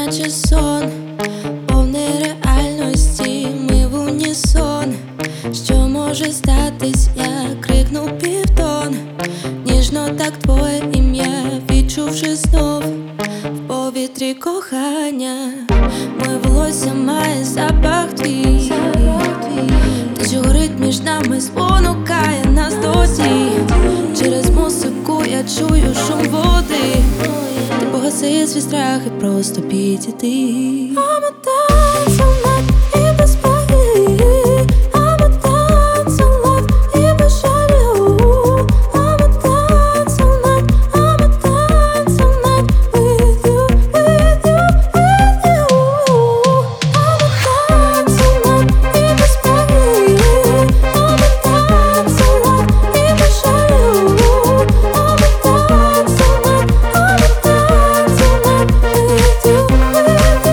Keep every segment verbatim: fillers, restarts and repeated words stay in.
наче сон, повний реальності, ми в унісон. Що може статись, я крикну півтон. Ніжно так твоє ім'я, відчувши знов в повітрі кохання. Моє волосся має запах твій, те, що горить між нами, спонукає нас до дій. Через музику я чую шум води. Ти погаси свій страх і просто підійди. Амо танцювать і без пані, амо танцювать і без жалю, амо танцювать, амо танцювать with you, with you, with you. Амо танцювать і без пані, амо танцювать і без жалю, амо танцювать, амо танцювать with you, with you, with you.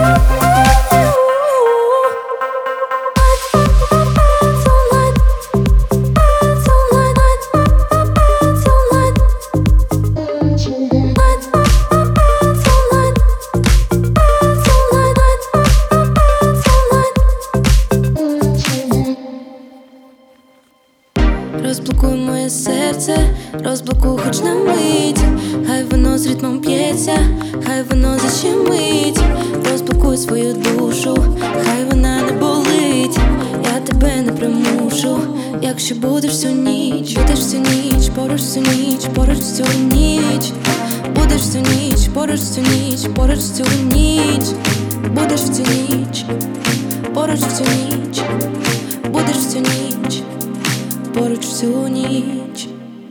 Розблокуй моє серце, розблокуй хоч на мить. Хай воно з ритмом п'ється, хай воно защемить. Розблокуй свою душу, хай вона не болить. Я тебе не примушу, якщо будеш всю ніч, будеш всю ніч, поруч всю ніч, поруч всю ніч. Будеш всю ніч, поруч всю ніч, поруч всю ніч. Будеш всю ніч, поруч всю ніч. Будеш всю ніч, поруч всю ніч.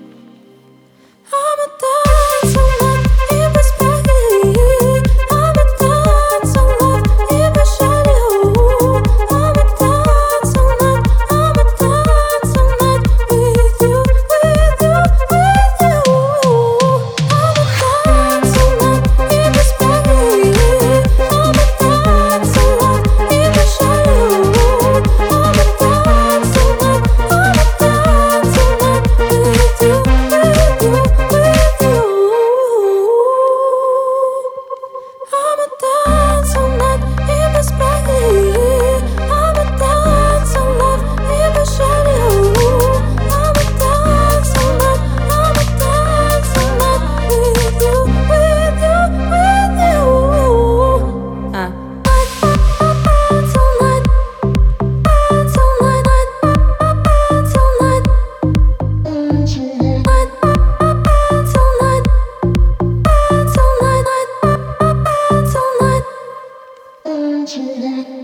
Амо танцювать і без пані, амо танцювать і без жалю, амо танцювать, амо танцювать with you, with you, with you. Амо танцювать і без пані, амо танцювать і без жалю, амо танцювать, амо танцювать with you, with you, with you. Амо танцювать і без пані, амо танцювать і без жалю, амо танцювать, амо танцювать with you, with you, with you. А. Tonight.